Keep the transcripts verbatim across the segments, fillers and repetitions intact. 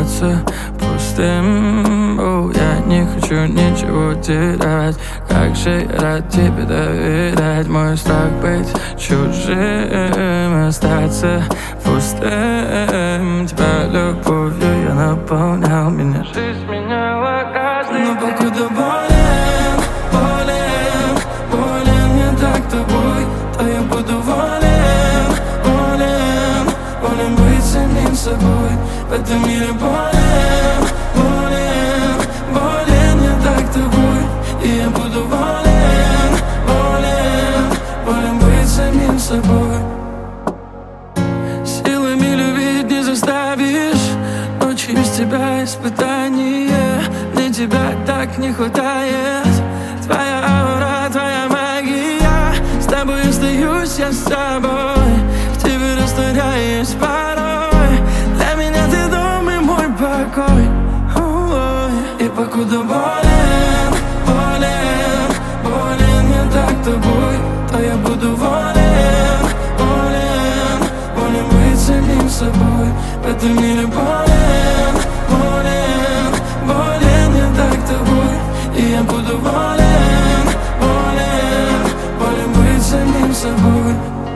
остаться пустым. О, я не хочу ничего терять. Как же я рад тебе доверять. Мой страх быть чужим, остаться пустым. Тебя любовью я наполнял, меня жизнь меняла каждый. Но покуда болен, болен, болен не так тобой, то я буду волен, волен, волен быть самим собой. В этом мире болен, болен, болен не так тобой, и я буду волен, волен, волен быть самим собой. Силами любить не заставишь, ночью без тебя испытание. Мне тебя так не хватает. Твоя аура, твоя магия. С тобой остаюсь я с тобой, в тебе растворяюсь порой. Для меня ты дом и мой покой. Ой. И покуда болен, болен, болен не так тобой, то я буду волен, волен, волен быть самим собой. В этом мире болен, болен, болен не так тобой, и я буду волен, волен, волен быть самим собой.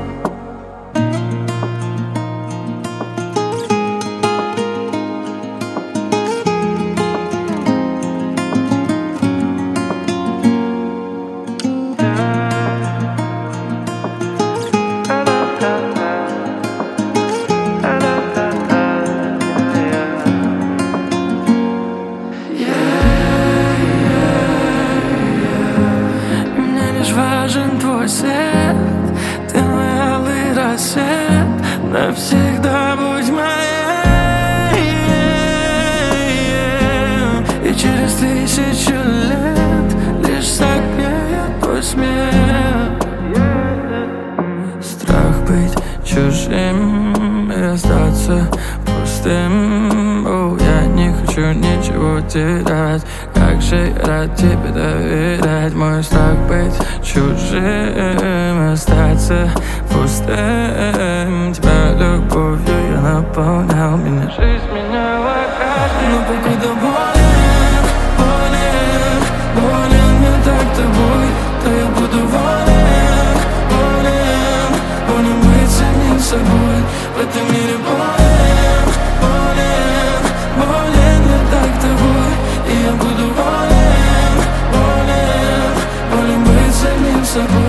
Важен твой свет, ты мой алый рассвет, навсегда будь моей. И через тысячу лет лишь согреет твой смех. Страх быть чужим и остаться пустым. О, я не хочу ничего терять. Как же я рад тебе доверять. Мой страх быть чужим, остаться пустым. Тебя любовью я наполнял, меня жизнь меняла каждый. Но покуда болен, болен, болен не так тобой, то я буду волен, волен, волен быть самим собой. В этом мире болен, болен, болен не так тобой, и я буду волен, волен, волен быть самим собой.